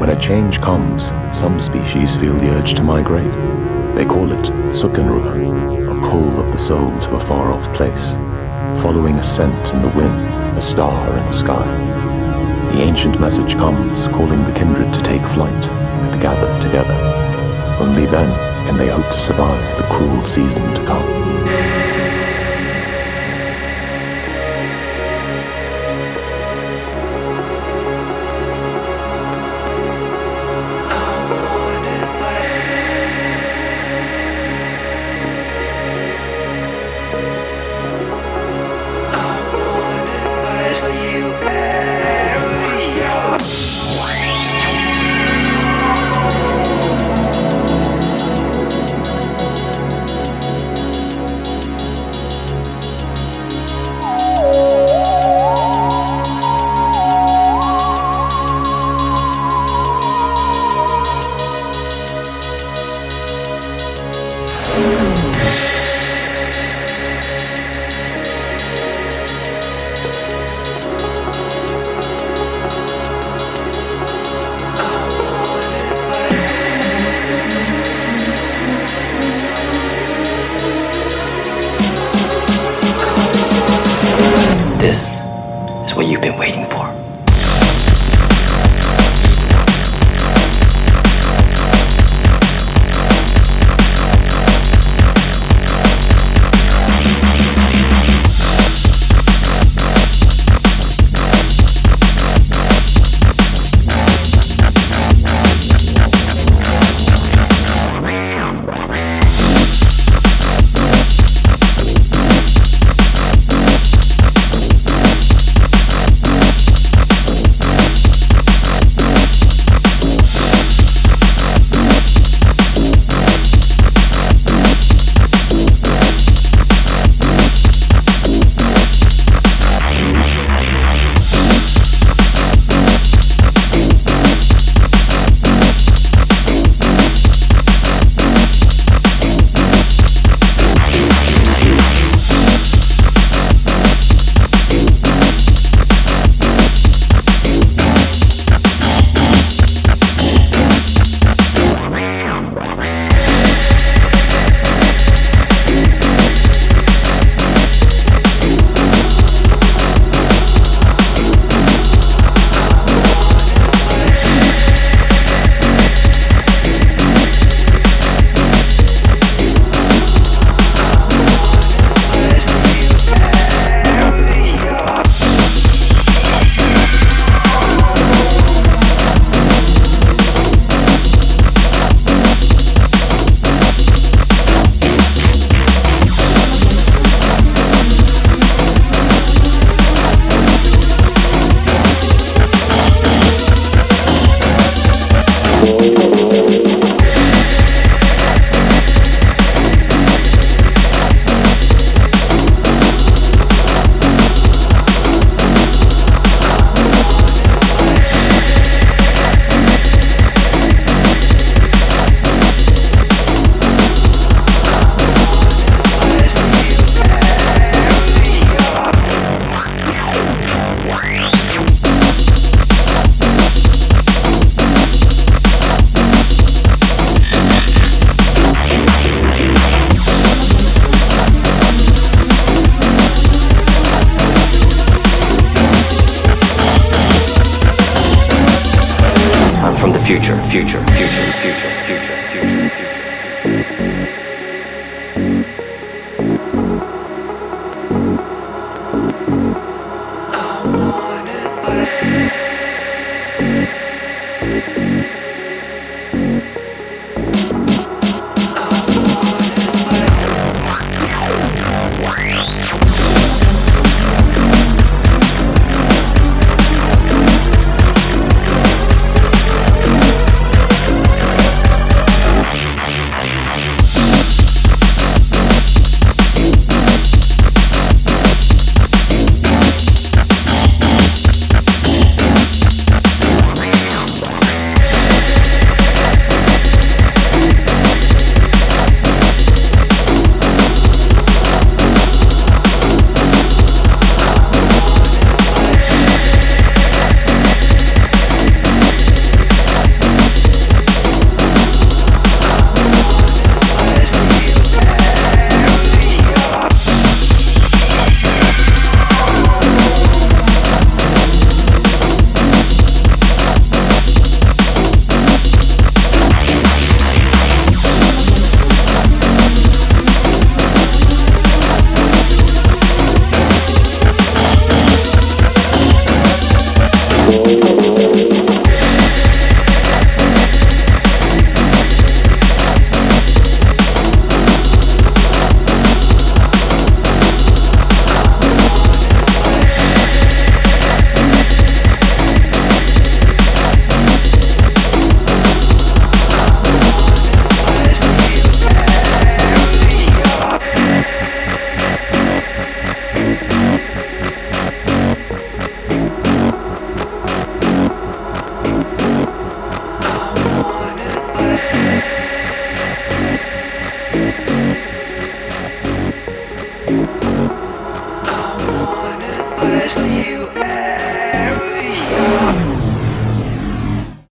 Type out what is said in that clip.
When a change comes, some species feel the urge to migrate. They call it Sukkenruha, a pull of the soul to a far-off place, following a scent in the wind, a star in the sky. The ancient message comes, calling the kindred to take flight and gather together. Only then can they hope to survive the cruel season to come. This is what you've been waiting for. Future. I wanna bless you.